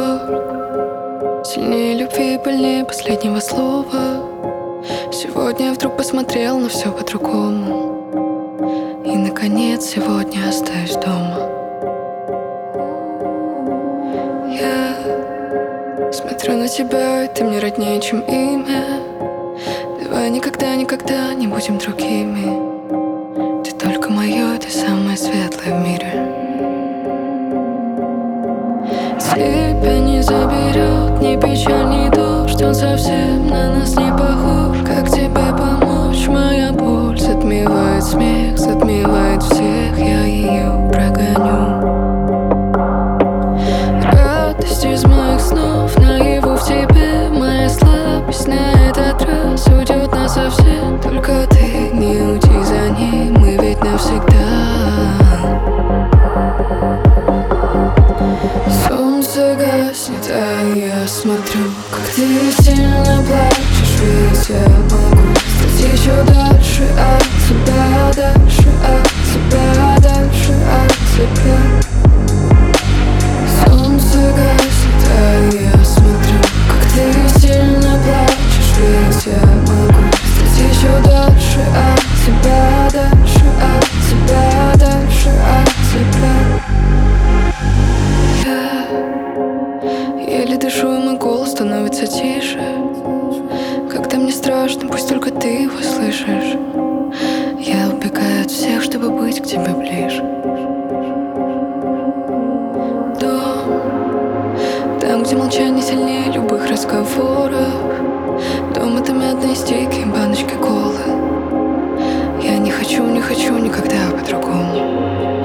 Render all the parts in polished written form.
боль, сильнее любви, больнее последнего слова. Сегодня я вдруг посмотрел на все по-другому, и, наконец, сегодня остаюсь дома. Я смотрю на тебя, и ты мне роднее, чем имя. Давай никогда, никогда не будем другими. Ты только мое, ты самое светлое в мире. Тебя не заберет ни печаль, ни дождь. Он совсем на нас не похож. Как тебе помочь? Моя боль затмевает смех, затмевает всех. Я ее прогоню. Радость из моих снов, наяву в тебе. Моя слабость на этот раз уйдет насовсем. Только ты не уйди за ней, мы ведь навсегда. Солнце гаснет, а я смотрю, как ты сильно плачешь. Ведь я могу стать еще дальше от тебя, дальше от тебя, дальше от тебя. Солнце гаснет, а я смотрю, как ты сильно плачешь. Ведь я могу стать еще дальше от тебя, дальше от тебя, дальше от тебя. Еле дышу, и мой голос становится тише. Когда мне страшно, пусть только ты его слышишь. Я убегаю от всех, чтобы быть к тебе ближе. Дом, там, где молчание сильнее любых разговоров. Дом — это мятные стики, баночки колы. Я не хочу, не хочу никогда по-другому.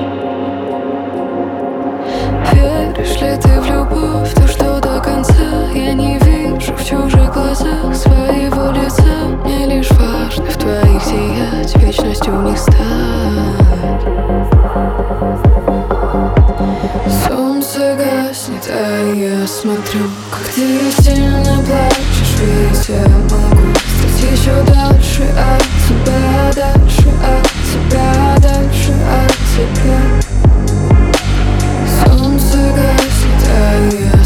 Веришь ли ты в любовь, то что до конца? Я не вижу в чужих глазах своего лица. Мне лишь важно в твоих сиять, вечностью в них стать. Солнце гаснет, а я смотрю, как ты сильно плачешь. Ведь я могу стать еще дальше от тебя, дальше от тебя, дальше от тебя. Солнце гаснет, а я